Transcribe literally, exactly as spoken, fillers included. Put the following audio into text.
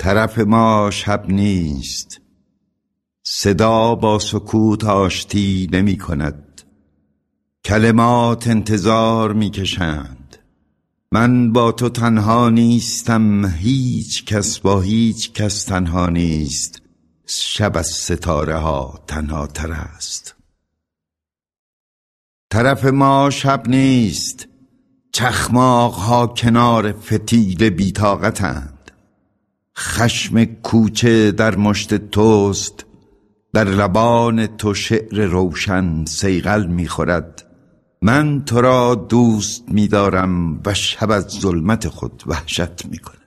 طرف ما شب نیست، صدا با سکوت آشتی نمی کند. کلمات انتظار می کشند. من با تو تنها نیستم، هیچ کس با هیچ کس تنها نیست. شب از ستاره ها تنها تر است. طرف ما شب نیست، چخماق ها کنار فتیل بی‌طاقتند. خشم کوچه در مشت توست، در لبان تو شعر روشن صیقل می‌خورد. من تو را دوست می‌دارم و شب از ظلمت خود وحشت می‌کنم.